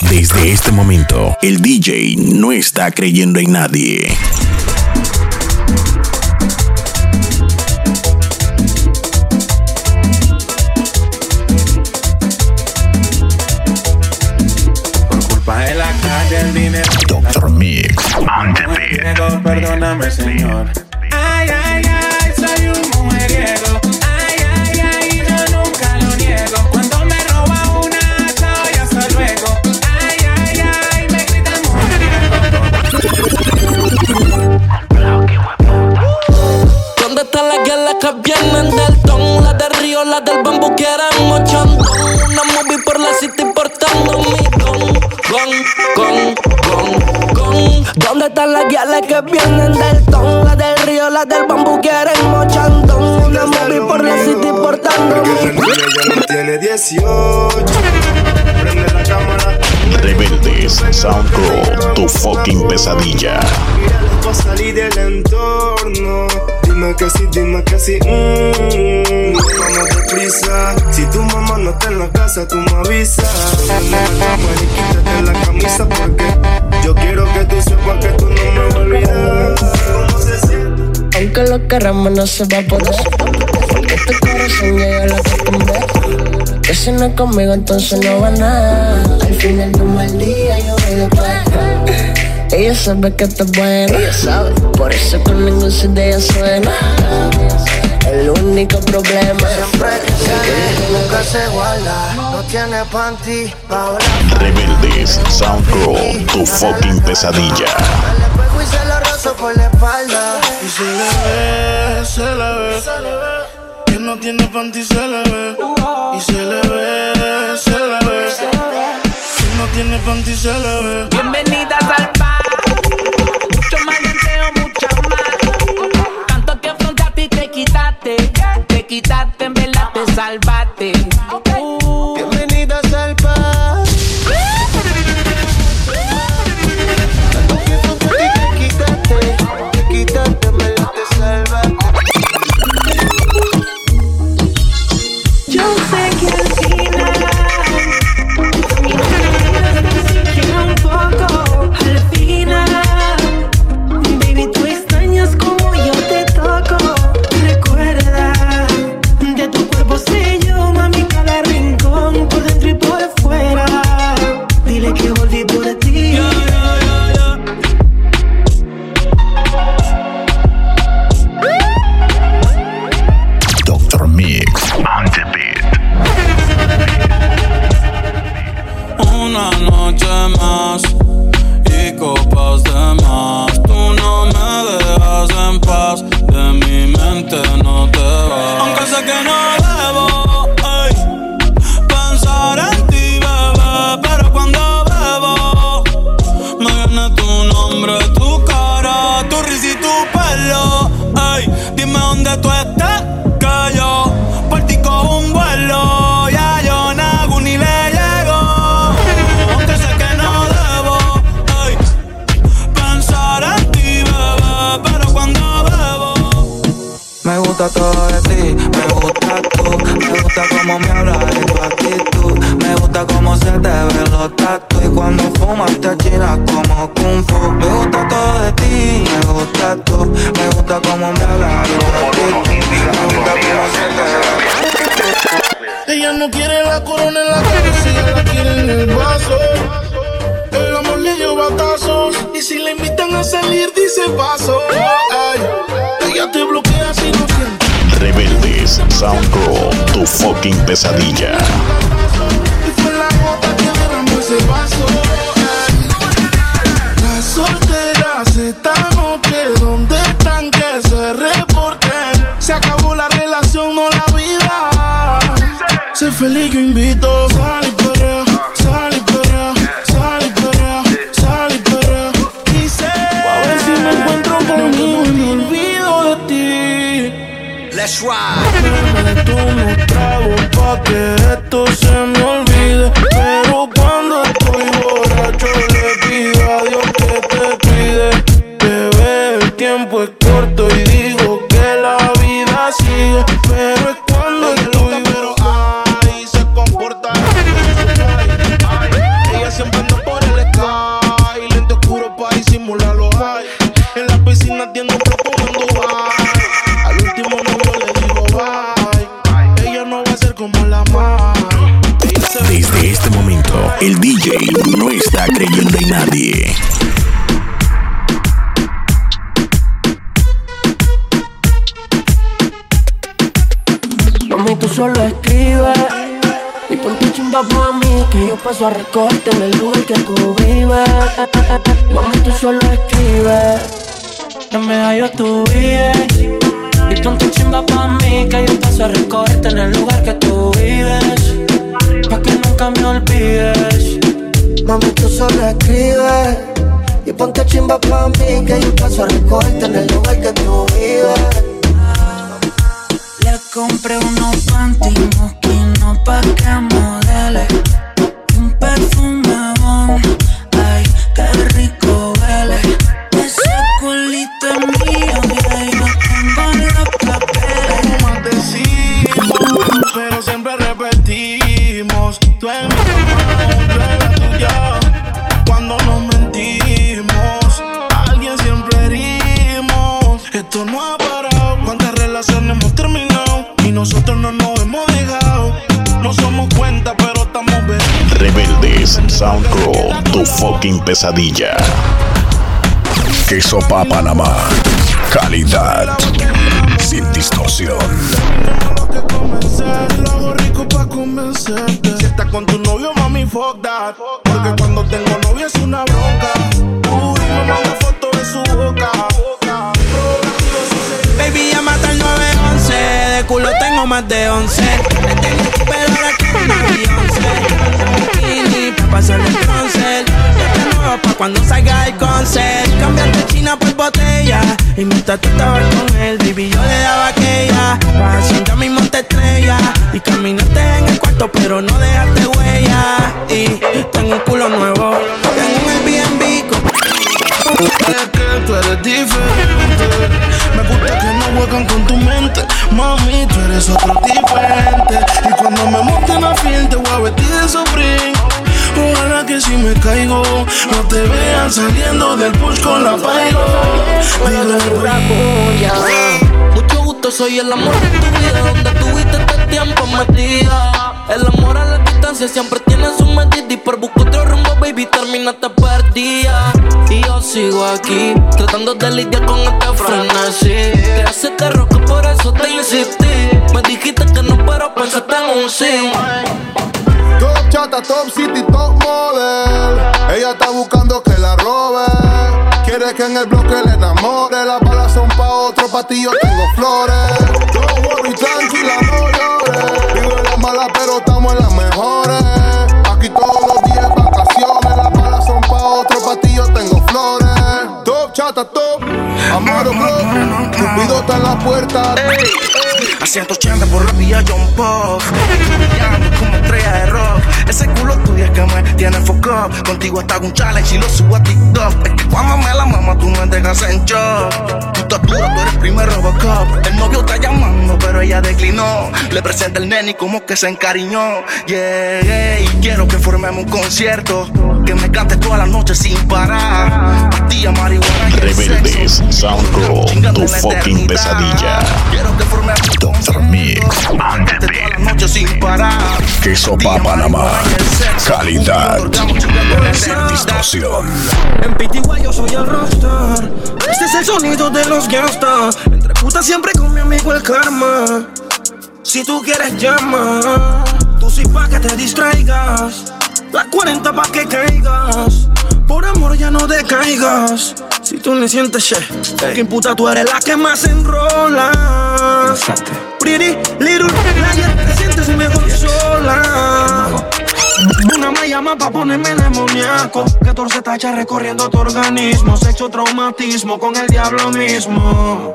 Desde este momento, el DJ no está creyendo en nadie. Por culpa de la calle, el dinero. Dr. Mix on the beat. Perdóname, Señor. Ay, ay, ay, soy un mujeriego. Ay, ay, ay, yo nunca lo niego. Cuando me roba una, chao y hasta luego. Ay, ay, ay, me gritan mujeriego. ¿Dónde están las guerras que vienen del ton? Las del río, las del bambú quieren mochando. Una movie por la city portando mi con. ¿Dónde están las guerras que vienen del ton? Las del río, las del bambú quieren mochando. Una movie por la city portando mi con. Ella no tiene 18. Prende la cámara. Rebeldes Sound Crew, tu fucking pesadilla. Míralo pa' salir del entorno. Dime que sí, dime que sí. Vamos deprisa. Si tu mamá no está en la casa, tú me avisas. Y quítate la camisa porque yo quiero que tú sepas que tú no me vas a olvidar. ¿Cómo se siente? Aunque lo queramos no se va a poder. Porque este corazón ya yo lo acostumbré. Que si no es conmigo entonces no va nada. Al final de un mal día yo voy de vuelta. Ella sabe que está buena, ella sabe. Por eso con ningún CD ella suena. El único problema siempre es que nunca se guarda. No tiene panty pa' Rebeldes Sound Crew, tu fucking pesadilla. le pego y se lo rozo por la espalda. Y se le ve. Que no tiene panty, se le ve. Y se le ve. Que no tiene panty, se le ve. Bienvenidas al bar. Mucho más deseo, mucha más. Tanto que afrontaste y te quitaste, en verdad te salvaste. Bienvenidas al paz. Te quitaste, me la te salvaste. Yo sé que al final mi vida te siquiera un poco. Al final, baby, tú extrañas como yo te toco. Recuerda, de tu cuerpo sé yo, mami, cada rincón, por dentro y por fuera. Dile que volví por ti. Dr. Mix on the beat. Una noche más y copas de más. Tú no me dejas en paz, de mi mente no te vas. Aunque sé que no debo pensar en ti, bebé, pero cuando bebo me viene tu nombre, tu cara, tu risa y tu pelo. Dime dónde tú estás, que yo por ti cojo un vuelo. Ya yo nago ni le llego. Aunque sé que no debo pensar en ti, bebé, pero cuando bebo me gusta todo de ti, me gusta tú. Me gusta cómo me hablas y tu actitud. Me gusta cómo se te ven los tatuos. Y cuando fumas te achinas como Kung Fu. Me gusta todo de ti, me gusta tú. Me gusta cómo me hablas y tu actitud. Me gusta cómo se te ven. Ella no quiere la corona en la cabeza, ella la quiere en el vaso. El amor le dio batazos y si le invitan a salir dice paso. Ay, ella te bloquea si no siente. Rebeldes Sound Crew, tu fucking pesadilla. Y fue la gota que derramó ese vaso. Las solteras esta noche, ¿dónde están? Que se reporten. Se acabó la relación, no la vida. Sé feliz, yo invito. Sal y perrea, sal y perrea, sal y perrea, sal y perrea. Dice, a ver si me encuentro conmigo y me olvido de ti. Let's ride. Me tomo unos tragos pa' que esto se me olvide. Pero cuando estoy borracho le pido a Dios que te cuide. Bebé, el tiempo es corto y digo que la vida sigue. Pero es cuando estoy, pero ay, se comporta. Ella siempre anda El DJ no está creyendo en nadie. Mami, tú solo escribes y pon tu chimba pa' mí, que yo paso a recogerte en el lugar que tú vives. Mami, tú solo escribes, no me hallo tu vida. Y pon tu chimba pa' mí, que yo paso a recogerte en el lugar que tú vives, pa' que nunca me olvides. Mami, tú solo escribes y ponte chimba pa' mí, que yo paso a recogerte en el lugar que tú vives. Le compré unos panty mosquinos pa' que modele, un perfume bon, ay, qué rico huele. Ese culito es mío y ahí no tengo los papeles. Más decimos, pero siempre repetimos. Tú eres mi mamá, yo era tuya. Cuando nos mentimos, a alguien siempre herimos. Esto no ha parado. ¿Cuántas relaciones hemos terminado? Y nosotros no nos hemos dejado. No somos cuenta, pero estamos bien. Rebeldes, SoundCloud, tu fucking pesadilla. Queso pa' Panamá. Calidad sin distorsión. Tengo que convencer, lo hago rico pa' convencerte. Si estás con tu novio, mami, fuck that. Porque cuando tengo novio es una bronca. Uy, me manda foto de su boca. Baby, llámate al 911. De culo tengo más de 11. Me tengo que pelar aquí con una Beyoncé. Pa' pasarle el concert. Ya te nuevo pa' cuando salga el concert. Cambiaste China por botella. Y mientras tú estabas con él, baby, yo le daba aquella. Vas ya mismo te estrella. Y caminaste en el cuarto, pero no dejaste huella. Y tengo un culo nuevo. Tengo un Airbnb con... Es que tú eres diferente. Me gusta que no juegan con tu mente. Mami, tú eres otro diferente. Y cuando me monten a fiel, te voy a vestir de Supreme. Ojalá que si me caigo, no te vean saliendo del push con la Pyro. Mucho gusto, soy el amor de tu vida, donde tuviste este tiempo metida. El amor a la distancia siempre tiene su medida, y por buscar otro rumbo, baby, terminaste perdida. Y yo sigo aquí, tratando de lidiar con este frenesí. Te hace terror, que por eso te insistí. Me dijiste que no, pero pensaste en un sí. Top chata, top city, top model. Ella está buscando que la robe. Quiere que en el bloque le enamore. Las balas son pa' otro, pa' ti yo tengo flores. Don't worry, tranquila, no llores. Vivo en las malas, pero estamos en las mejores. Aquí todos los días vacaciones. Las balas son pa' otro, pa' ti yo tengo flores. Top chata, top. Amaro, bro. Cupido está en la puerta. A 180 por la vía John Pop. Brillando como estrella de rock. Ese culo tuyo es que me tiene foco. Contigo hasta hago un challenge y lo subo a TikTok. Es que cuando me la mama tú me dejas en shock. Tú estás dura, tú eres primer Robocop. El novio está llamando pero ella declinó. Le presenta el nene y como que se encariñó. Yeah, y quiero que formemos un concierto. Que me cantes toda la noche sin parar. Pastilla, marihuana y el Rebeldes, sexo. SoundCloud, tu fucking pesadilla. Quiero que formemos un Dr. Mix, cantarte toda la noche sin parar. Queso pa' Panamá. Calidad sin distorsión. En Pitigua yo soy el rockstar. Este es el sonido de los gangsters. Entre putas siempre con mi amigo el karma. Si tú quieres llama. Tú sí pa' que te distraigas. La 40 pa' que caigas. Por amor ya no decaigas. Si tú le sientes que puta tú eres la que más enrola. Pretty little liar, te sientes mejor sola. Una me llama pa' ponerme demoníaco. 14 tachas recorriendo tu organismo. Sexo, traumatismo con el diablo mismo.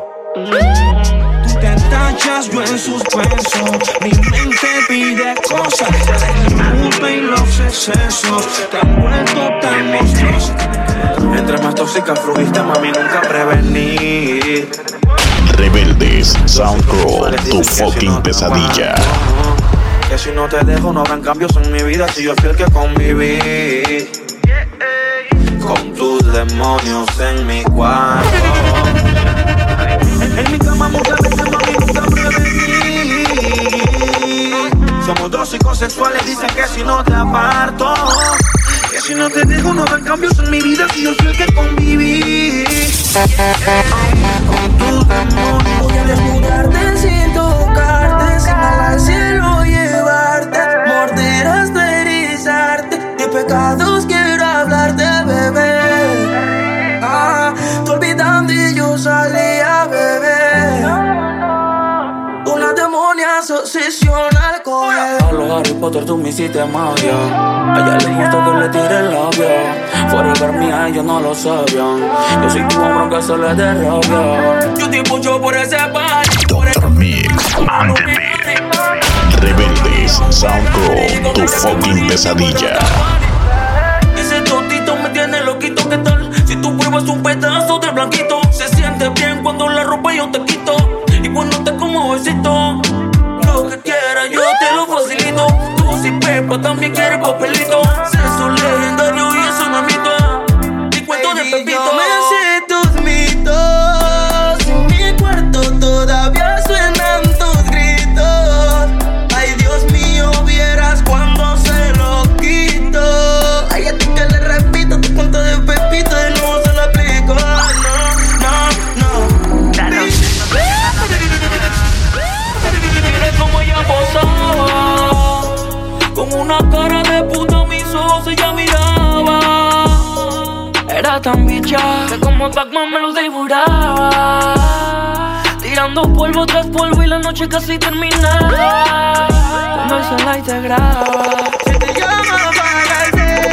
Tú te tachas, yo en suspenso. Mi mente pide cosas. Disculpa y los excesos te han vuelto tan monstruoso. Entre más tóxica flujiste, mami, nunca prevení. Rebeldes, SoundCloud, tu fucking pesadilla. Que si no te dejo no habrán cambios en mi vida. Si yo fui el que conviví con tus demonios en mi cuarto. En mi cama muchas veces, mami, nunca prevení. Somos dos psicosexuales, dicen que si no te aparto si no te dejo, no hagan cambios en mi vida si yo soy el que conviví. Con tu amor voy a desnudarte sin tocarte, sin al cielo llevarte, morder hasta erizarte. De pecados quiero hablarte, bebé. Tú olvidando y yo salía, bebé. Una demonia obsesiona al coger. A los Harry Potter tú me hiciste magia. A ella le gusta que le tire el labio. Forever mía, ellos no lo sabían. Yo soy tu hombre que se le dé rabia. Yo te empujo por ese par. Dr. Mix and the Beat. Rebeldes, SoundCloud, tu fucking pesadilla. Ese totito me tiene loquito, ¿qué tal? Si tú pruebas un pedazo de blanquito, se siente bien cuando la ropa yo te quito. Y cuando te como besito, lo que quieras yo te lo facilito. Tú si Pepa también quieres papelito. Sexo legendario y eso no es mito. Mi cuento de Pepito. Yo me sé tus mitos. En mi cuarto todavía suenan tus gritos. Ay, Dios mío, vieras cuando se lo quito. Ay, a ti que le repito tu cuento de Pepito. De nuevo se lo aplico. Como ella posaba, con una cara de puta mis ojos ella miraba. Era tan bicha que como Pac-Man me los devoraba. Tirando polvo tras polvo y la noche casi terminaba. Cuando el sol ahí te graba. Si te llama para el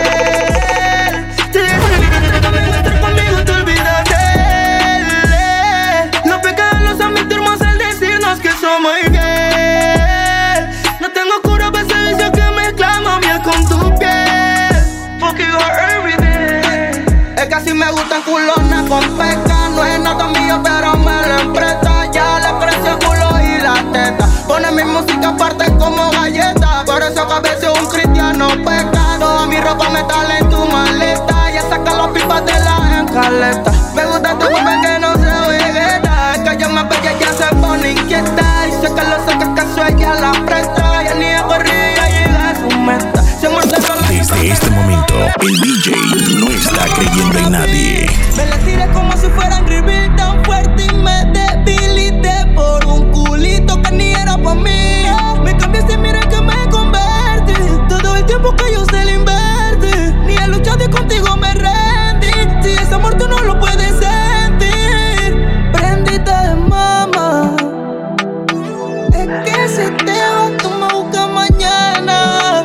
cel, te dejo estar conmigo, te olvidas de él. Los pecados los admitimos al decirnos que somos infiel. No tengo cura para ese vicio que mezclamos miel con tu piel. Fuck you are everything. Es que así me gustan culonas con peca. No es nada mío pero me lo empresta. Ya le aprecio el culo y la teta. Pone mi música aparte como galleta. Por eso que a veces un cristiano peca. Toda mi ropa metal en tu maleta. Ya saca las pipas de la encaleta. Me gusta tu mujer que no se vegeta. Es que yo me bella ya se pone inquieta. Y sé que lo saca caso ella la presta. Ya ni de corrida llega a su meta. Se muerde con la Desde este momento, el DJ no está creyendo en nadie. me la tiré como si fuera Angry Bird tan fuerte y me debilité por un culito que ni era pa' mí. Me cambiaste, mira que me convertí. Todo el tiempo que yo se le invertí. Ni he luchado y contigo me rendí. Si ese amor tú no lo puedes sentir. Prendita de mama. Es que si te vas tú me buscas mañana.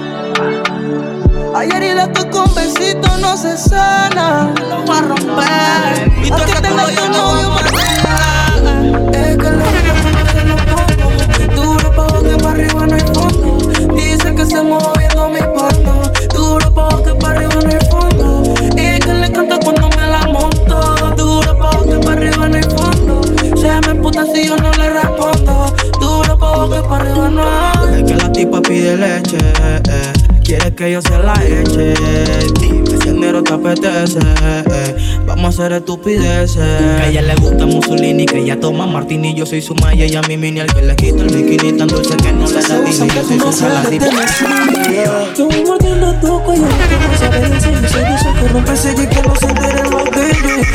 Hay heridas que con besitos no se sana. Lo voy a romper. Y tú que tengas tu novio mañana. Es que lo pongo. Duro pa' que pa' arriba no hay fondo. Dice que se moviendo mi porno. Duro pa' que pa' arriba no hay fondo. Y que le encanta cuando me la monto. Duro pa' que pa' arriba no hay fondo. Se me emputa si yo no le respondo. Duro pa' que pa' arriba no hay. Es que la tipa pide leche, quiere que yo se la eche. Dime si el negro te apetece. Vamos a hacer estupideces. Que a ella le gusta Mussolini, que ella toma martini. Yo soy su maya y a mi mini al que le quita el bikini. Tan dulce que no le da dini. Yo soy su saladita. Yo voy mordiendo tu cuello. Quiero saber en serio, soy de esos que rompe sello y que no se enteren los baby.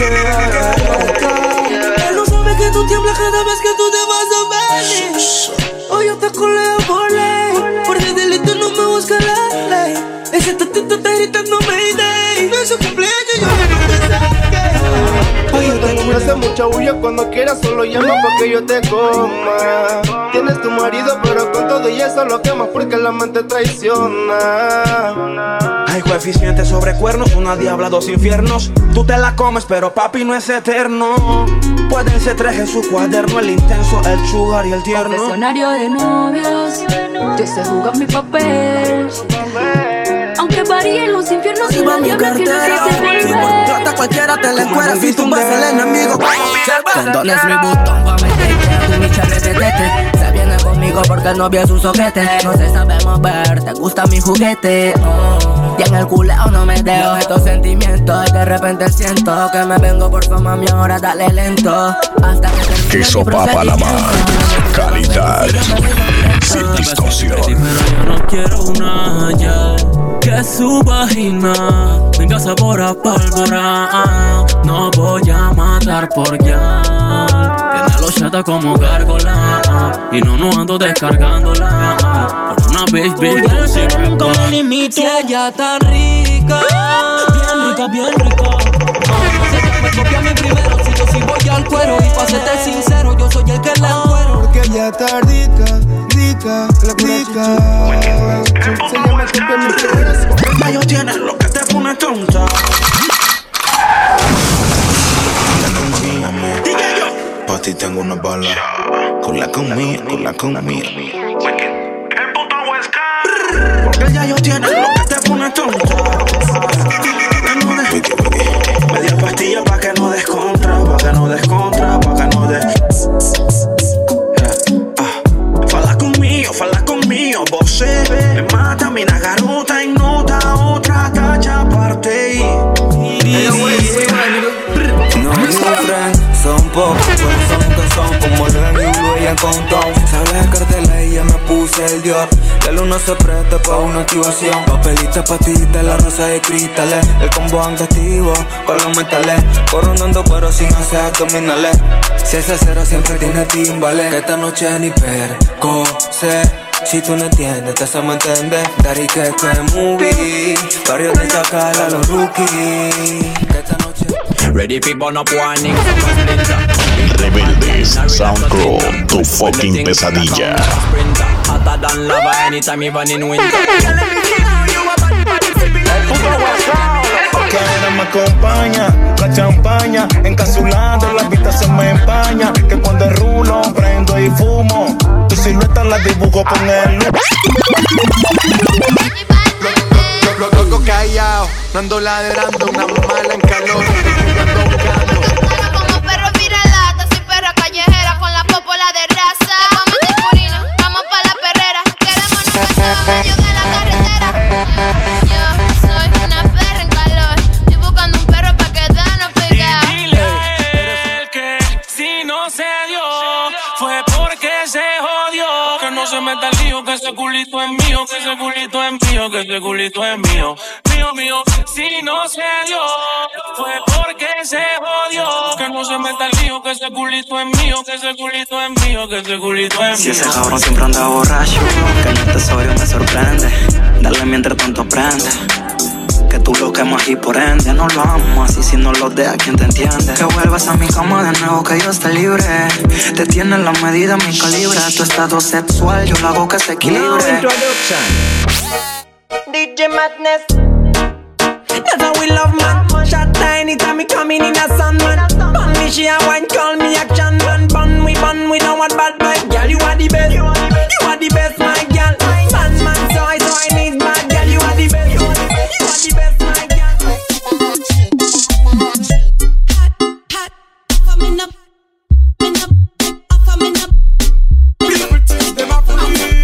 Él no sabe que tú tiemblas cada vez que tú te vas a venir. Hoy yo te coleo por ley. Por de delito no me busca la ley. Ese tatito está gritando Mayday. No es su cumpleaños, yo no te saque. Oye, te hace mucha bulla cuando quieras, solo llama pa' que yo te coma. Tienes tu marido, pero con todo y eso lo quemas porque la mente traiciona. Hay coeficientes sobre cuernos, una diabla, dos infiernos. Tú te la comes, pero papi no es eterno. Pueden ser tres en su cuaderno, el intenso, el sugar y el tierno. Confesionario de novios, yo sé jugar mi papel. Aunque varíen los infiernos y la diabla que nos hace volver. Trata cualquiera, te la encueras y tumbas al enemigo. Condones mi botón pa' meterte, tu bicha retete. Se viene conmigo porque el novio es un soquete. No se sabe mover, te gusta mi juguete. Y en el culeo no me dejo estos sentimientos. Y de repente siento que me vengo por fama, mi ahora dale lento. Hasta que termine Queso mi Papa la procedimiento. calidad sin distorsión. Pero yo no quiero una ya. que su vagina tenga sabor a pólvora. No voy a matar por ya. Tiene los chatas como gárgola y no ando descargándola por una bitch pussy con un limito. Si ella está rica, bien rica. Me copia a mí primero, si yo sí voy al cuero. Y pa' serte sincero, yo soy el que la encuero. Porque ella está rica. Ellos tienen lo que te pone tonta. Diga yo. Pa' ti tengo una bala. Con la conmigo. Porque ya yo tienen lo que te pone tonta. Media pastilla pa' que no descontra. Fala conmigo, vos me mata mi garota en nota, otra tacha aparte. No sufren, son pocos, pero son que son como Lenny y Blue y en Countdown. Sabes el cartel y ya me puse el Dior. La luna se presta pa' una activación. Papelita, patita, la rosa de cristales. El combo anda activo con los metales. Corrondando pero sin hacer abdominales. Si es acero siempre tiene timbales. Que esta noche ni perco sé. Si tú no entiendes, te hacemos entender. Dari que movie. Barrio de Chacal a los rookies. Que esta noche ready for burn up warning. Rebeldes Sound Crew, tu fucking pesadilla. Hotter than lava anytime even in winter. Que nada me acompaña la champaña, encapsulando la vista se me empaña. Que cuando rulo, prendo y fumo, tu silueta la dibujo con el loco callado, no ando ladrando, una mala en calor. Como perro viralata, soy perra callejera con la popola de raza. Vamos de purina, vamos pa' la perrera. Queremos nuestro medio de la carretera. Yo soy una perra en calor, estoy buscando un perro pa' quedarnos pegados. Y dile a él que si no se dio, fue porque se jodió. Que no se meta el lío, que ese culito es mío, que ese culito es mío, que ese culito es mío. Mío, si no se dio, fue porque se jodió. Que no se meta el lío, que ese culito es mío, que ese culito es mío, que ese culito es mío. Si ese cabrón siempre anda borracho, que el tesorio me sorprende. Dale mientras tanto prende. Que tú lo quemas y por ende no lo amas. Y si no lo dejas, ¿quién te entiende? Que vuelvas a mi cama de nuevo, que yo esté libre. Te tiene la medida, mi calibre. Tu estado sexual, yo lo hago que se equilibre. DJ Madness. That's how we love man. Shot tiny time me coming in a sun man. Bun me she a wine, call me action man. Bun we don't want bad boy. Girl you are the best, you are the best my girl. Man so I need bad girl. You are the best, you are the best my girl. Hot, coming up, coming up. Them up,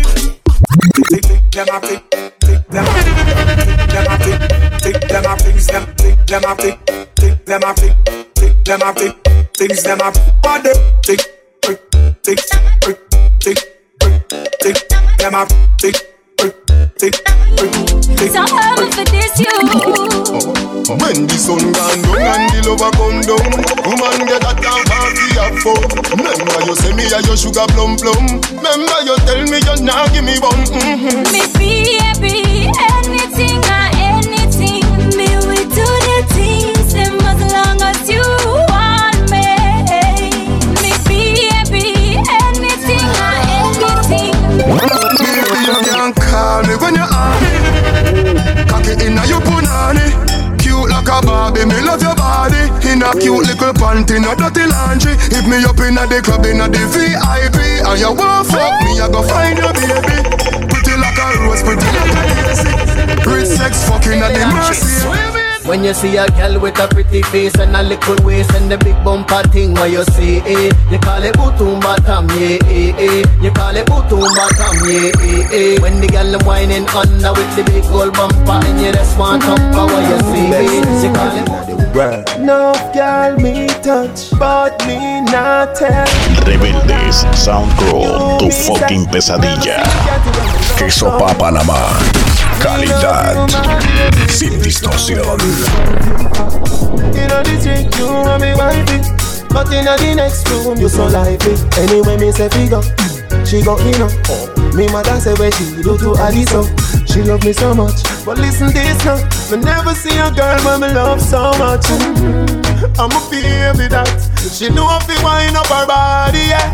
So hard for this you. When the sun gone down and the lover come down, woman get a time party have fun. Remember you say me a your sugar plum. Remember you tell me you not give me one. Me baby, anything or anything, me we do the things them as long as you want me. Me baby, anything or anything. Baby you can call me when you're on me. Cocky inna your punani. Cute like a Barbie, me love your body. In a cute little panty, no dirty laundry. If me up inna the club, inna the VIP, and you want fuck me, I go find your baby. Pretty like a rose, pretty like a daisy. Rich sex fucking at the mercy. When you see a girl with a pretty face and a little waist and the big bumper thing, what you say, eh? You call it bootum bottom, yeah, eh, eh. You call it bootum bottom, yeah, eh, eh. When the girl whining under with the big gold bumper and you just want up, what you say, eh? You call it no girl me touch, but me not tell. Rebeldes Sound Crew, tu fucking pesadilla. Queso pa' Panamá. Calidad sin distorsión. You know this week you and me wifey, but in the next room you so lively. Anyway me say figure, she go in up. Me mother say where she do to Aliso. She love me so much, but listen this now. Me never see a girl when me love so much. I'm a baby that she know if you wind up her body, yeah.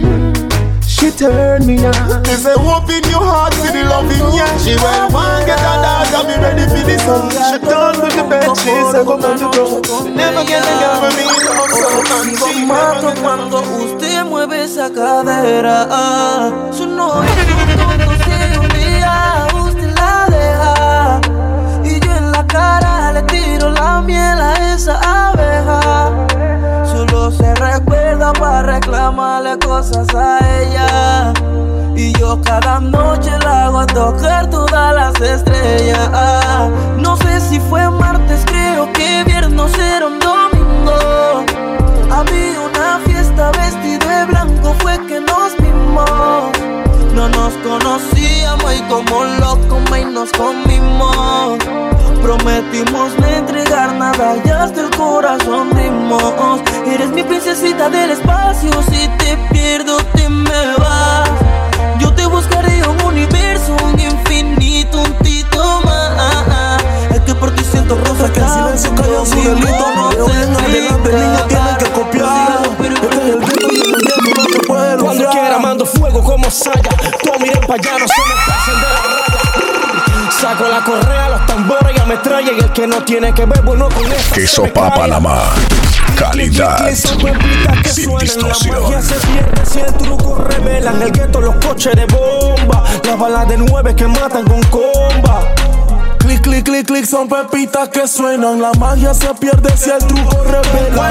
She turned me on. They say open your heart to the loving, yeah. She went one get a dog and be ready for this song. She done with the bed, she said go on the ground. Never get a girl with me love so much. She mato cuando usted mueve esa cadera. Su novio si un día usted la deja y yo en la cara le tiro la miel a esa abeja. Solo se recuerda para reclamarle cosas a ella. Y yo cada noche la hago tocar todas las estrellas. No sé si fue martes, creo que viernes era un domingo. Había una fiesta vestido de blanco, fue que nos vimos. No nos conocíamos y como locos nos comimos. Prometimos no entregar nada y hasta el corazón dimos. Eres mi princesita del espacio, si te pierdo te me vas. Yo te buscaré un universo, un infinito, un tito más. Es que por ti siento rosa que el silencio cayó su delito. No sé adelante, niña, tienen que copiar. Este es el grito y el viento no te puede lograr. Cuando quiera mando fuego como Saya. Tú miren pa' allá, no se me pasen de la raya. Saco la correa, los tambores y ametralla. Y el que no tiene que ver, bueno con eso. Queso pa' Panamá. Calidad sin distorsión. La magia se pierde si el truco revelan. El gueto, los coches de bomba. Las balas de 9 que matan con comba. Clic, clic, clic, clic, son pepitas que suenan. La magia se pierde si el truco revela.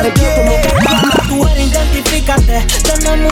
Tú eres, identifícate. Tenemos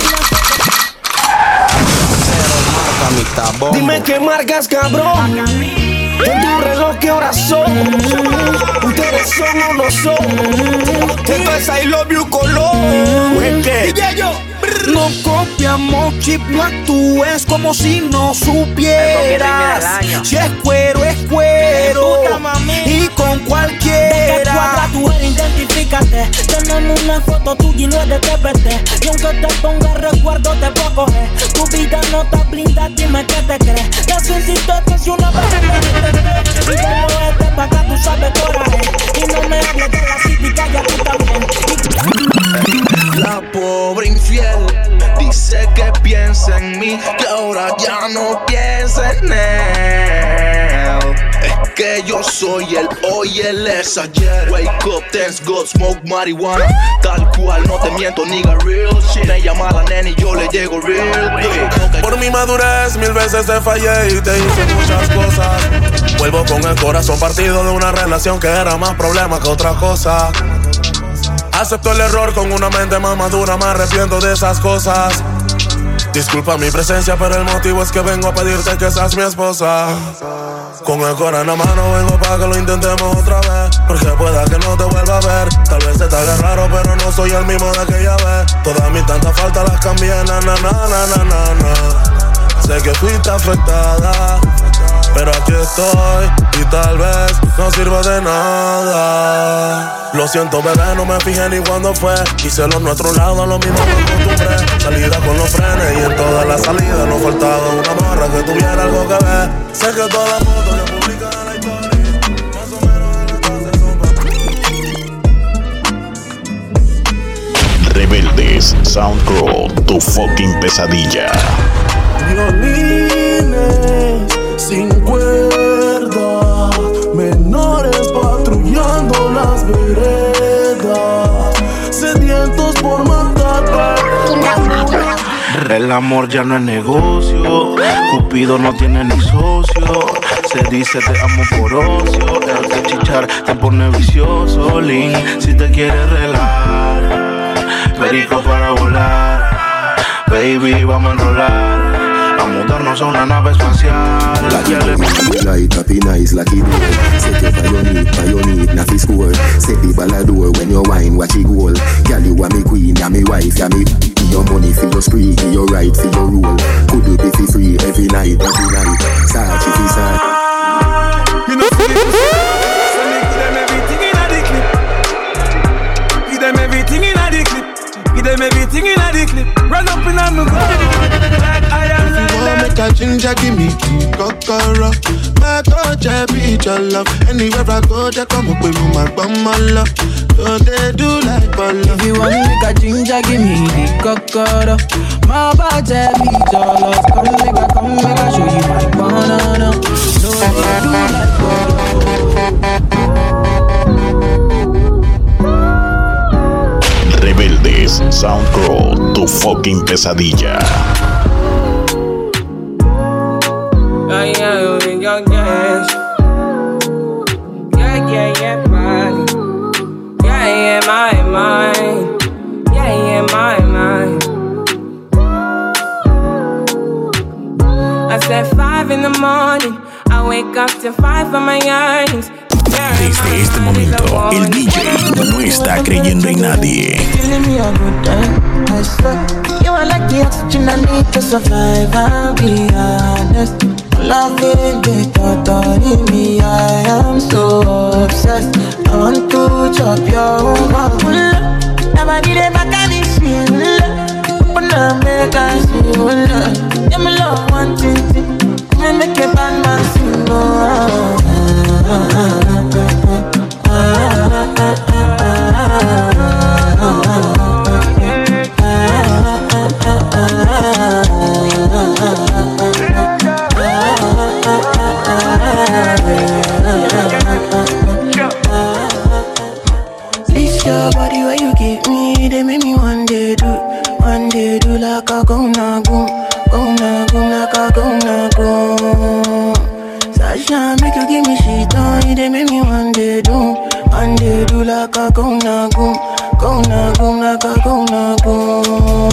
una... Dime qué marcas, cabrón. En tu reloj, ¿qué horas son? Ustedes son o no son. Esto es I love you, Colón. No copiamos chip, no actúes como si no supieras. Si es cuero, es cuero. Y con cualquiera. Cuadra, tú eres, identifícate. Tenemos una foto tuya y no es de TPT. Y aunque te ponga recuerdo, te puedo coger. Tu vida no está blindada, dime qué te crees. Ya insististe si una vez me y de lo este pa' acá, tú sabes coraje. Y no me hables de la city, calla tú también. La pobre infiel dice que piensa en mí, que ahora ya no piensa en él. Es que yo soy el hoy, él es ayer. Wake up, thanks God, smoke marihuana. Tal cual, no te miento, nigga, real shit. Me llama la nena y yo le llego real quick. Por mi madurez, 1000 veces te fallé y te hice muchas cosas. Vuelvo con el corazón partido de una relación que era más problema que otra cosa. Acepto el error con una mente más madura, me arrepiento de esas cosas. Disculpa mi presencia, pero el motivo es que vengo a pedirte que seas mi esposa. Con el corazón en la mano vengo para que lo intentemos otra vez. Porque pueda que no te vuelva a ver. Tal vez te haga raro, pero no soy el mismo de aquella vez. Todas mis tantas faltas las cambié, na na na na na na na. Sé que fuiste afectada, pero aquí estoy y tal vez no sirva de nada. Lo siento, bebé, no me fijé ni cuándo fue. Hice lo nuestro lado, lo mismo me acostumbré. Salida con los frenes y en todas las salidas no faltaba una morra que tuviera algo que ver. Sé que todas las fotos que publican en la historia más o menos entonces son Rebeldes Sound Crew, tu fucking pesadilla. Violines sin cuerda, menores patrullando las veredas, sedientos por matar. El amor ya no es negocio, Cupido no tiene ni socio. Se dice te amo por ocio, el que chichar te pone vicioso. Link, si te quieres relar, perico para volar. Baby, vamos a enrolar, a mudarnos a una nave espacial. Light up in eyes like it would. Set your pioneer, nafi score. Set the ballador when you wine, watch it goal. Girl, you are me queen, ya me wife, ya me. Your money for your spree, your right for your rule. Could you be for free every night, every night. Start if you start. them everything in the clip. Run up in on me go. Like I am like that. Make a ginger, give me key, kokoro. My touch, I be your love. Anywhere I go, they come up with my bum, my love. So they do like ball. If you want make a ginger, give me the kokoro. My body, I be your love. Come make a show you my banana. So they do like ball. Rebeldes Sound Crew, tu fucking pesadilla. I said 5 in the morning, I wake up to 5 of my earnings. Desde este momento, el DJ no está creyendo en nadie. You are like the oxygen I need to survive, I'll be honest. Loving the thought in me, I am so obsessed. I want to chop your heart. Never did it back at this feel. Open up, make us feel. Yeah, my love, one thing. Me make a bad man sing, This your body where you give me, they make me one day do like a go-na go, like a go-na. Sasha make you give me shit on, they make me one day do like a go-na go, like a go-na.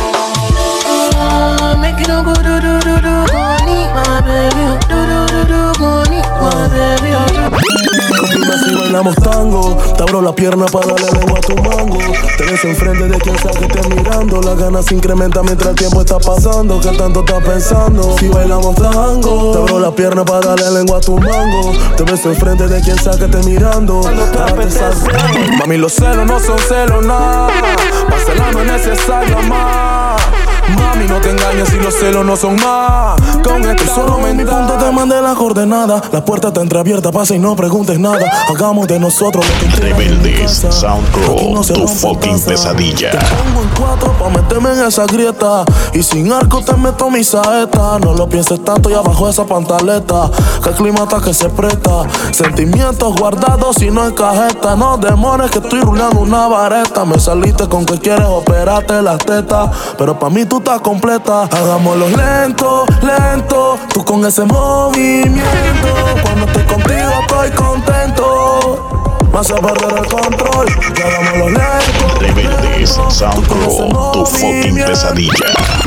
Make you no go do, go need my baby, go need my baby. Dime si bailamos tango, te abro la pierna para darle lengua a tu mango. Te beso enfrente de quien sea que esté mirando. Las ganas se incrementan mientras el tiempo está pasando. ¿Qué tanto estás pensando? Si bailamos tango, te abro la pierna para darle lengua a tu mango. Te beso enfrente de quien sea que esté mirando. Mami, los celos no son celos, nada. Para celar no es necesario más. Mami, no te engañes si los celos no son más. Con esto solo me mi punto te mandé la coordenada. La puerta está entreabierta, pasa y no preguntes nada. Hagamos de nosotros lo que quieras. Rebeldes Sound Crew, tu fucking pesadilla. Te pongo en 4 pa' meterme en esa grieta. Y sin arco te meto mi saeta. No lo pienses tanto y abajo esa pantaleta. Que el clima está que se presta. Sentimientos guardados y no en cajeta. No demores que estoy rulando una vareta. Me saliste con que quieres operarte las tetas. Pero pa' mí tú estás completa. Hagámoslo lento, lento. Tú con ese movimiento. Cuando estoy contigo estoy contento. Me hace perder el control. Y hagámoslo lento. Rebeldes Sound Crew, tu fucking pesadilla.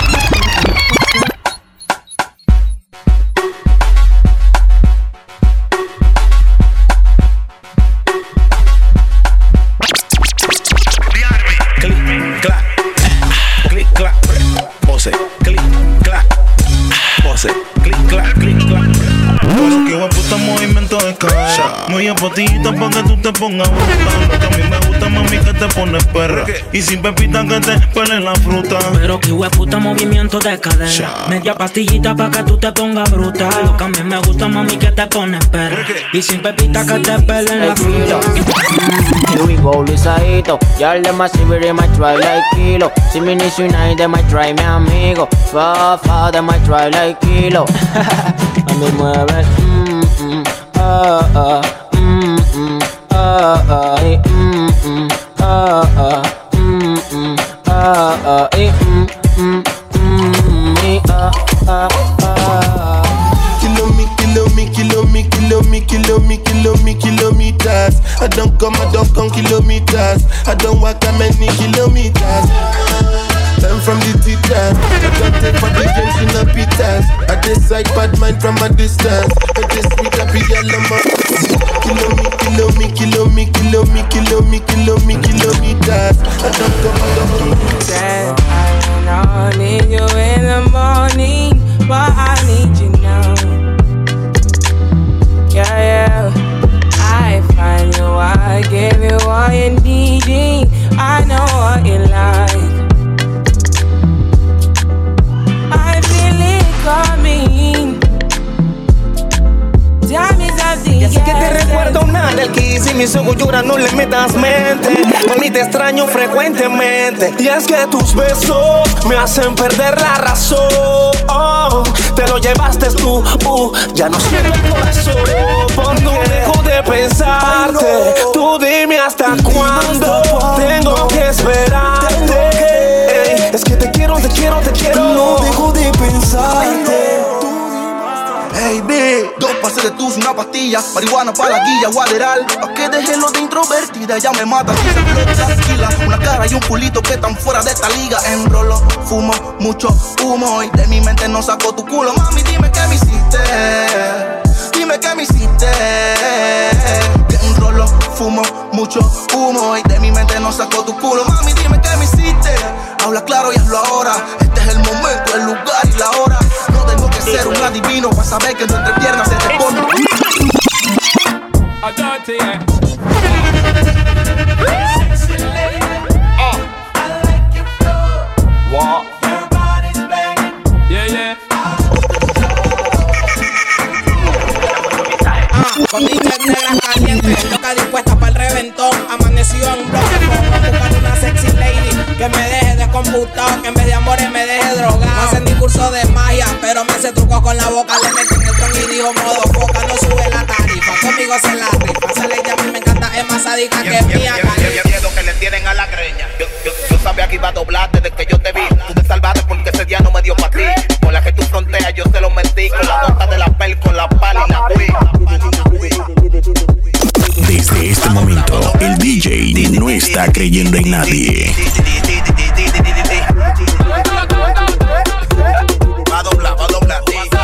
Muy a potita pa' que tú te pongas bruta. Lo que a mí me gusta, mami, que te pones perra. Y sin pepita que te pele la fruta. Pero que hueputa movimiento de cadera. Media pastillita pa' que tú te pongas bruta. Lo que a mí me gusta, mami, que te pones perra. Y sin pepita que te pele la fruta. Here we go, Luisadito. Y'all them a see they might try like kilo. See me nice unite, they might try mi amigo. Fa, they might try like kilo. A mí mueve, kilometers. I don't come kilometers. I don't walk that many kilometers. Time from the teachers. I don't take for the games in the pitas. I decide bad mind from a distance. I just sweet happy yellow man. Kilometers. I don't come I don't need you in the morning, but I need you now. Yeah. I find you, I give you all you need. I know what you like. lloras no le metas mente. Mami, te extraño frecuentemente. Y es que tus besos me hacen perder la razón. Oh, te lo llevaste tú, ya no siento el corazón. No dejo de pensarte. Tú dime hasta cuándo tengo que esperarte. Ey, es que te quiero, te quiero, te quiero. No dejo de pensarte. Baby, 2 pases de tus, una pastilla, marihuana pa' la guilla, guaderal. Pa' que deje lo de introvertida, ya me mata si se explota, tranquila. Una cara y un culito que están fuera de esta liga. Enrolo, fumo, mucho humo y de mi mente no saco tu culo. Mami, dime qué me hiciste. Dime qué me hiciste. Que enrolo, fumo, mucho humo y de mi mente no saco tu culo. Mami, dime qué me hiciste. Habla claro y hazlo ahora. Este es el momento, el lugar y la hora. No tengo que ser un adivino para saber que tu entrepiernas se te pone. Con dichas negras calientes, loca dispuesta para el reventón. Amaneció en un bloque, buscar una sexy lady que me deje de computado, que en vez de amores me deje drogado. No hace ni curso de magia, pero me hace truco con la boca. Le metí en el tron y dijo modo foca, no sube la tarifa. Conmigo se la rifa, se le llama y me encanta, es más sádica que mía. Miedo que le tienen a la greña. Yo sabía que iba a doblar desde que yo te vi. Tú te salvaste porque ese día no me dio pa' ti. Con la que tú fronteas yo se lo metí. Con la nota de la pel, con la pala y la pi. Desde este momento, el DJ no está creyendo en nadie. Va a doblar, va a doblar.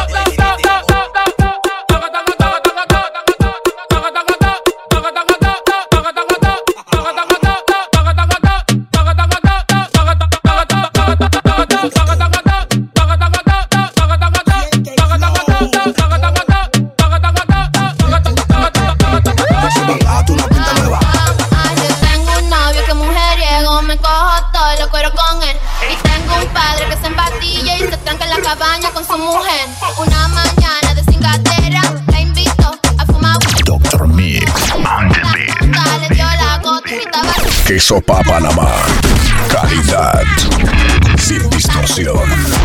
Con su mujer, una mañana de cingatera, la invito a fumar. Dr. Mix on the beat. Le dio la gota y estaba. Queso pa' Panamá. Calidad sin distorsión.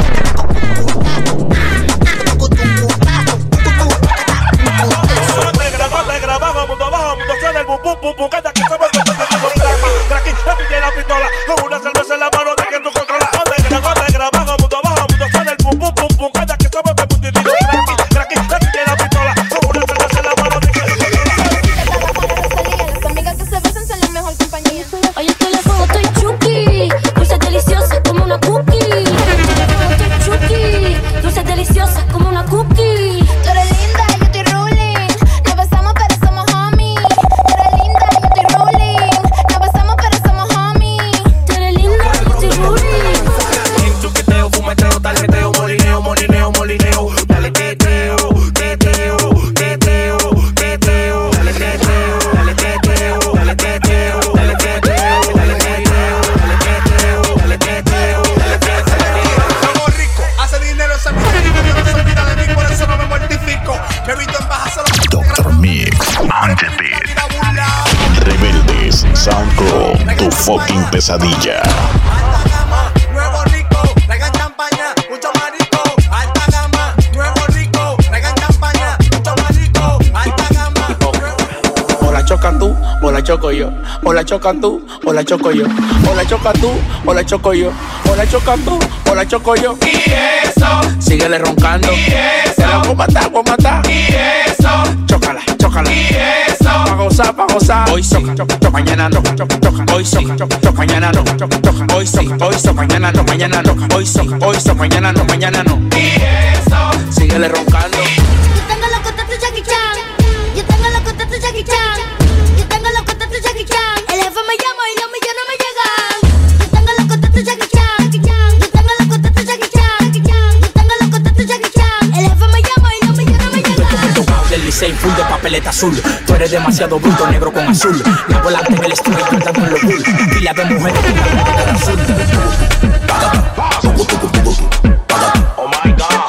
Oye, el teléfono estoy chuki, dulce deliciosa como una cookie. El teléfono estoy chuki, dulce deliciosa como una cookie. Tú eres linda, yo estoy ruling. Nos besamos pero somos homies. Tú eres linda, yo estoy ruling. Nos besamos pero somos homies. Tú eres linda, yo estoy ruling. Chuqueteo, fumeteo, tarjeteo, molineo, molineo, molineo. Dale teteo, teteo, teteo, teteo. Dale teteo, dale teteo, dale teteo, dale teteo, dale teteo, dale teteo, dale teteo, dale teteo. Somos ricos, hace dinero ese mujerito. Yo no se olvida de mí, por eso no me mortifico. Me he visto en baja solo. Dr. Mix on the beat. Rebeldes Sound Crew, tu fucking pesadilla. Nuevo rico, traigan champaña, mucho marico, alta gama. Nuevo rico, traigan champaña, mucho marico, alta gama. O la chocas tú, o la choco yo. O la chocas tú, o la choco yo. O la chocas tú, o la choco yo. O la chocas tú, o la choco yo. Y eso, síguele roncando. y eso, te la voy a matar, voy a matar. y eso, chócala, chócala. y eso, pa' gozar, pa' gozar. Hoy soca, choca, choca, mañana no, choca, choca. Hoy soca, choca, choca, mañana no, choca, choca. Hoy soca, mañana no, mañana no. Hoy soca, mañana no, mañana no. y eso. Síguele roncando. Yo tengo los contactos Jackie Chan. Yo tengo los contactos Jackie Chan. Yo tengo los contactos Jackie Chan. El jefe me llama y los millones me llegan. Yo tengo los contactos Jackie Chan. Yo tengo los contactos Jackie Chan. Yo tengo los contactos Jackie Chan. El jefe me llama y los millones me llegan. Tocado del Licey, full de papeleta azul. Tú eres demasiado bruto, negro con azul. La volante en el estudio cantando en los bull. Pila de mujeres pintando en azul. Oh my God.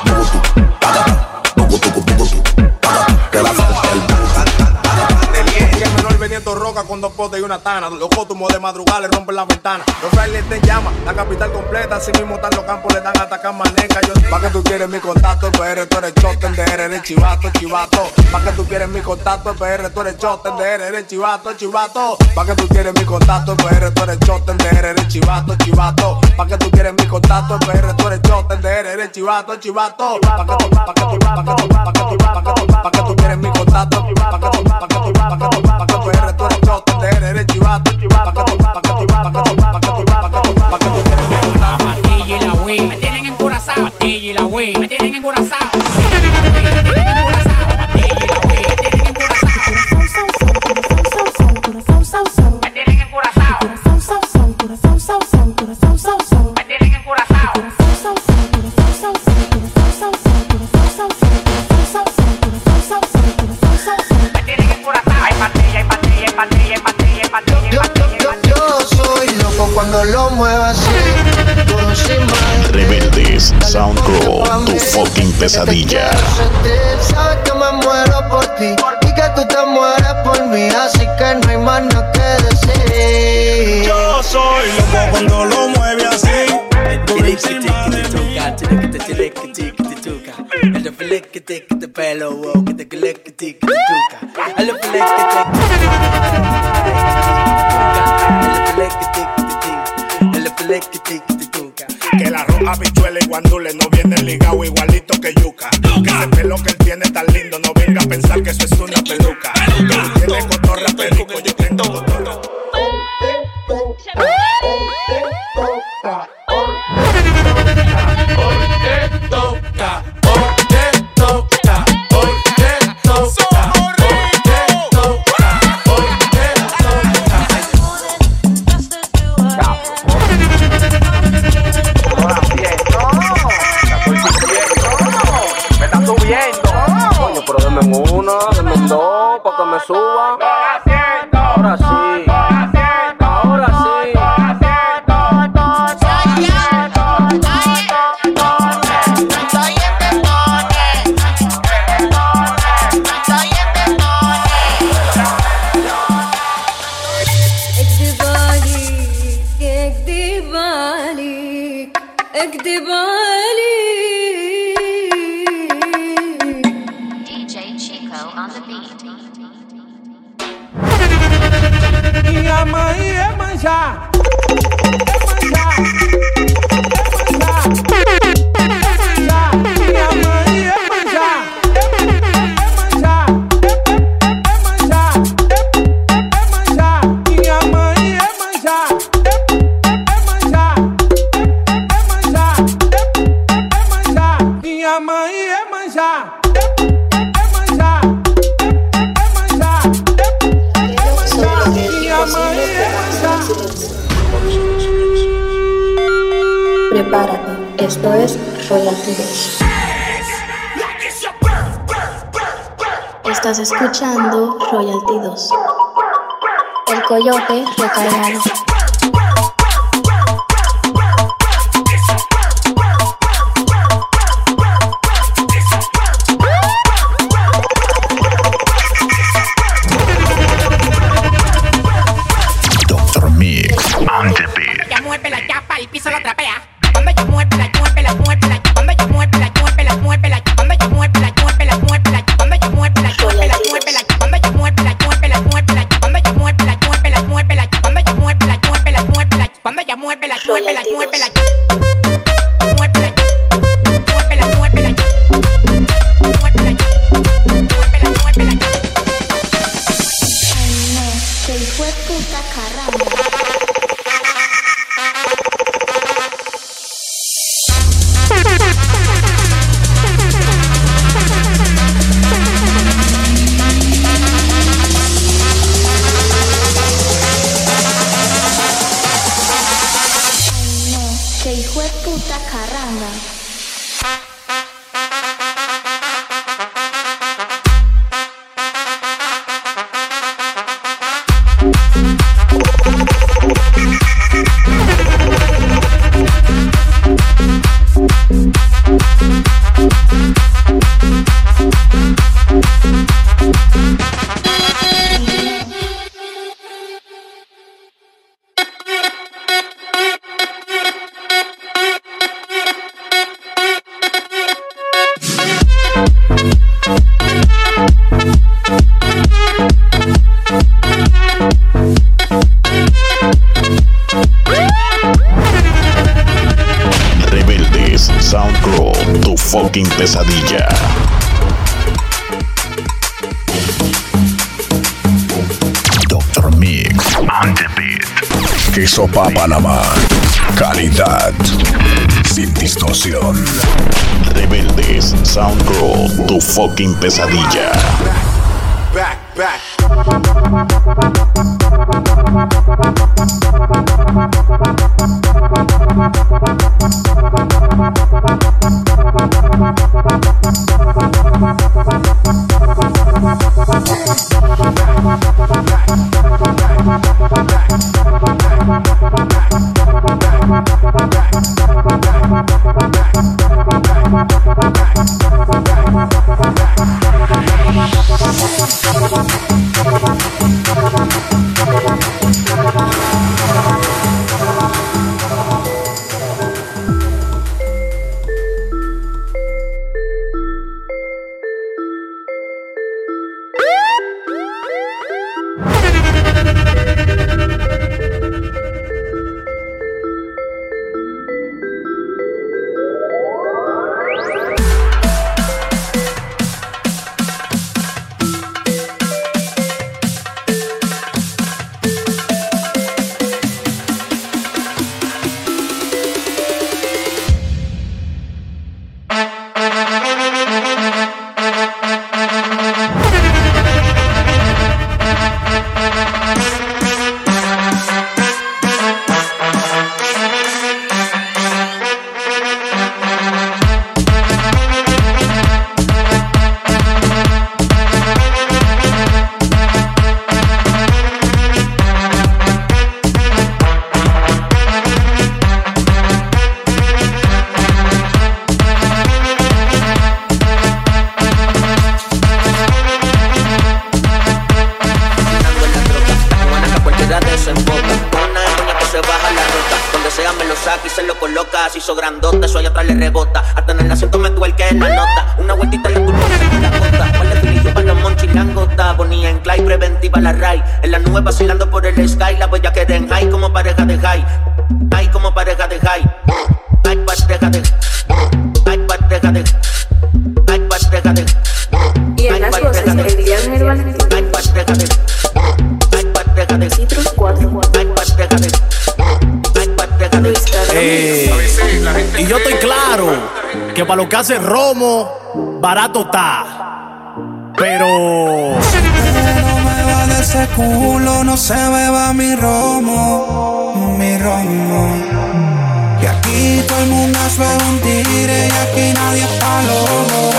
Que menor vendiendo roca con con 2 potes y una tana. Los cótumos de madrugada le rompen la ventana. Los frailes te llaman, la capital completa. Así mismo están los campos, le dan hasta Camaneca. Yo, pa' que tú quieres mi contacto, PR, tú eres choten, de eres chivato, chivato. Pa' que tú quieres mi contacto, PR, tú eres choten, de eres chivato, chivato. Pa' que tú quieres mi contacto, PR, tú eres choten, de eres chivato, chivato. Pa' que tú quieres mi contacto, PR, tú eres choten, de eres chivato, chivato. Pa' que tú quieres mi contacto, pa' que tú PR, tú eres choten, de eres chivato, pa' que tú quieres mi contacto. Patilla y la Wii me tienen encurazado. Patilla y la Wii me tienen encurazado. Cuando lo mueva así, todo sin más. Rebeldes, Sound Crew, tu fucking pesadilla. Sabes que me muero por ti y que tú te mueres por mí, así que no hay más nada que decir. Yo soy loco cuando lo mueve así. Tú encima de mí. Que la roja bichuela y guandule no viene ligado igualito que yuca. Que ese pelo que él tiene tan lindo, no venga a pensar que eso es una peluca. Que tú tienes cotorra perico, yo tengo cotorra. Suba. Ahora sí. Ahora sí. DJ Chico on the beat. Minha mãe é manjar. Prepárate, esto es Royalty 2. Estás escuchando Royalty 2. El coyote recargado. Dr. Mix on the beat. Ya mueve la chapa, el piso lo trapea. Cuando ya mueve la, mueve la, mueve la. Cuando ya mueve la, mueve la, mueve la. Cuando ya mueve la, mueve la, mueve la. Cuando ya mueve la, mueve la, mueve la. Cuando ya mueve la, mueve la, mueve la. Cuando ya mueve la, mueve la, mueve la. Cuando ya mueve la, mueve la, mueve la. Cuando ya mueve la, mueve la, mueve la. Que hijo de puta caramba. Que hijo de puta caramba. fucking pesadilla. Dr. Mix on the beat. Queso pa Panamá. Calidad sin distorsión. Rebeldes Sound Crew, tu fucking pesadilla. Back. Se hizo grandota, eso allá atrás le rebota. Hasta en el asiento me tuerque en la nota. Una vueltita le turbo en la costa. Par de filillos para los monchis langota. Bonía en clay, preventiva la ray. En la nube vacilando por el sky. La bella queda en high como pareja de high. High como pareja de high. High pareja de. High pareja de. High pareja de. Y en las voces de Lilian Herbal. High pareja de. High pareja de. Citrus 4. High pareja de. Y yo estoy claro que para lo que hace Romo, barato está. Pero no me va de ese culo, no se beba mi romo, mi romo. Y aquí todo el mundo es un tigre y aquí nadie es palomo.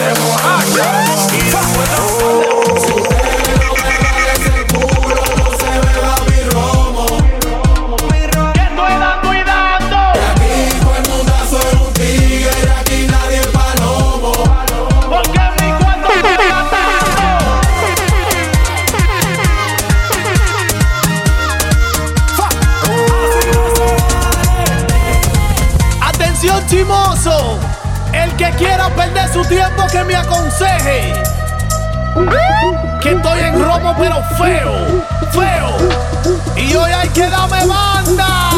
Chimoso, el que quiera perder su tiempo que me aconseje. Que estoy en romo pero feo. Y hoy hay que darme banda.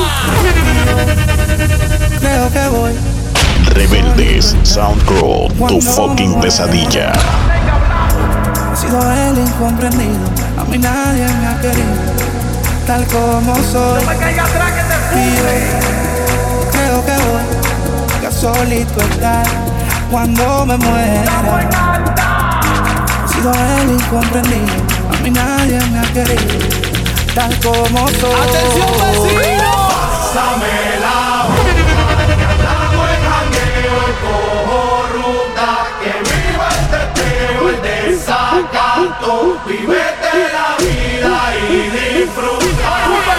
Creo que voy. Rebeldes Sound Crew, tu fucking pesadilla. He sido el incomprendido, a mí nadie me ha querido, tal como soy. No me caiga atrás que te fui. Creo que voy solito estar cuando me muera. He sido el incomprendido, a mí nadie me ha querido, tal como soy. ¡Atención, vecino! Pásame la boca, que andamos en jangueo, el cojo ruta, que viva el teteo, el desacato, vívete la vida y disfruta.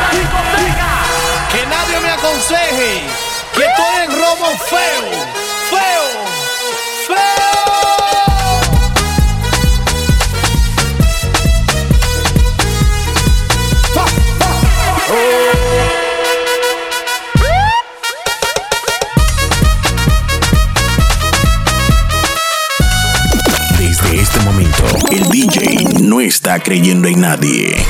Que nadie me aconseje que estoy en romo feo. Desde este momento, el DJ no está creyendo en nadie.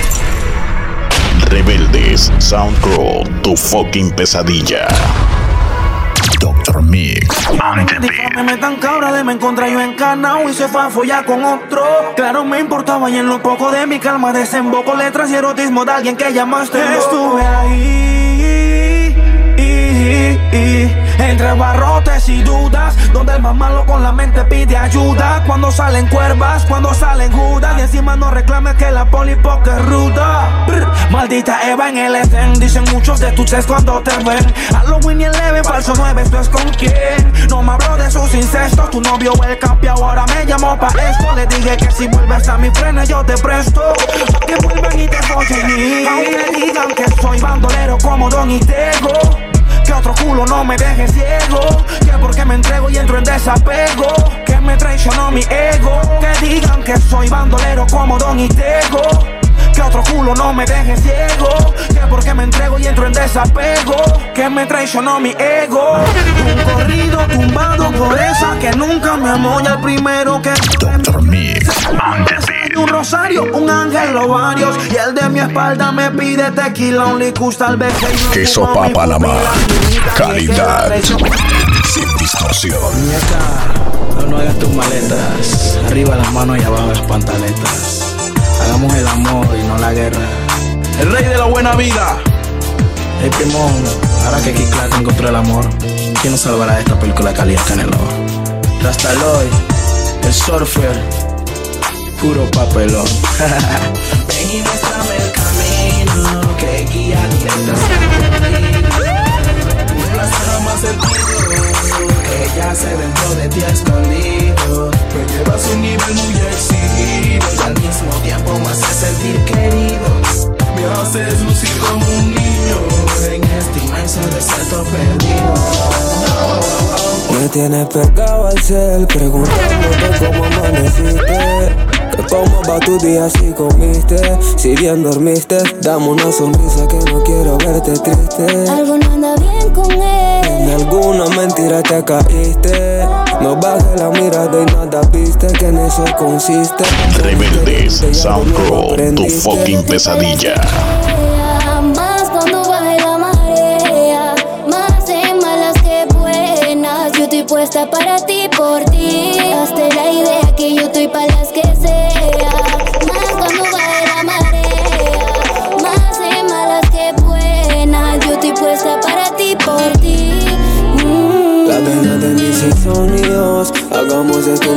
Rebeldes Sound Crew, tu fucking pesadilla. Dr. Mix on the beat. Difámeme tan cabra de me encontré yo encarnado y se fue a follar con otro. Claro, me importaba y en lo poco de mi calma desemboco letras y erotismo de alguien que llamaste. Estuve ahí entre barrotes y dudas, donde el más malo con la mente pide ayuda. Cuando salen cuervas, cuando salen judas, y encima no reclames que la polipoque es ruda. Maldita Eva en el Edén, dicen muchos de tus ex cuando te ven. Halloween y el Eleven, falso 9, ¿esto es con quién? No me habló de sus incestos, tu novio el campeón ahora me llamó pa' esto. Le dije que si vuelves a mi frena yo te presto, que vuelvan y te follen. Aunque digan que soy bandolero como Don y Tego, que otro culo no me deje ciego, que porque me entrego y entro en desapego, que me traicionó mi ego. Que digan que soy bandolero como Don y Tego, que otro culo no me deje ciego, que porque me entrego y entro en desapego, que me traicionó mi ego. Un corrido tumbado por esa que nunca me amó y el primero que Dr. Mix on the beat. un rosario, un ángel o varios, y el de mi espalda me pide tequila, un licus tal vez. Queso Papa Panamá, calidad sin distorsión. Muñeca, no hagas tus maletas, arriba las manos y abajo las pantaletas. Hagamos el amor y no la guerra. El rey de la buena vida. El primón, ahora que Kid Clark encontró el amor, ¿quién nos salvará de esta película Calidad Canelo? Rastaloy, el surfer, puro papelón. Ven y muéstrame el camino que guía directo de las ramas del tiro, que yace dentro de ti escondido. Me llevas a un nivel muy exigido y al mismo tiempo me haces sentir querido. Me haces lucir como un niño en este inmenso desierto perdido. Me tienes pegado al cel, preguntándote cómo amaneciste, que cómo va tu día si comiste, si bien dormiste. Dame una sonrisa que no quiero verte triste. Algo no anda bien con él. En alguna mentira te caíste. No bajes la mirada y nada viste, que en eso consiste. Rebeldes SoundCloud, tu fucking pesadilla. Más cuando baje la marea, más en malas que buenas. Yo estoy puesta para ti, por ti. Hazte la idea que yo estoy para las que sea. Más cuando baje la marea, más en malas que buenas. Yo estoy puesta para ti, por ti. La pena de mis sonidos, hagamos esto.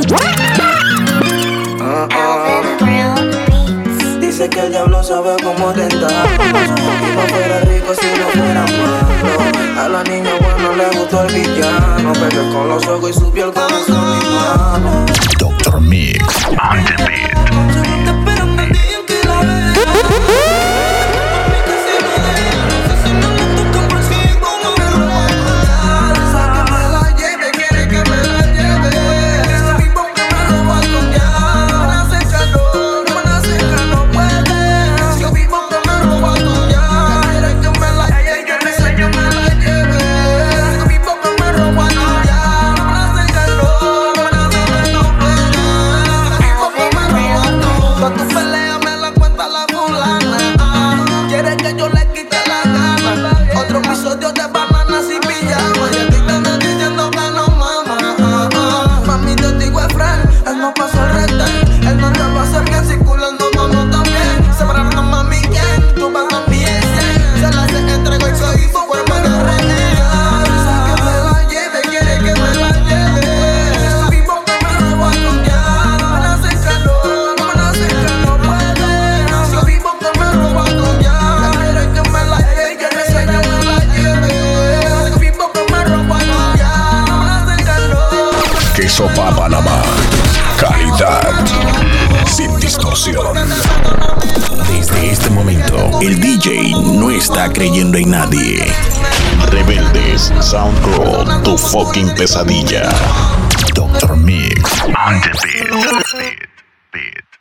Dice que el diablo sabe cómo tentar. Si no fuera rico, si no fuera malo. A la niña buena le gustó el villano. Pegué con los ojos y subió el corazón mi mano. Dr. Mix on the beat. Queso Papa Panamá, calidad sin distorsión. Desde este momento, el DJ no está creyendo en nadie. Rebeldes SoundCloud, tu fucking pesadilla. Dr. Mix on the beat.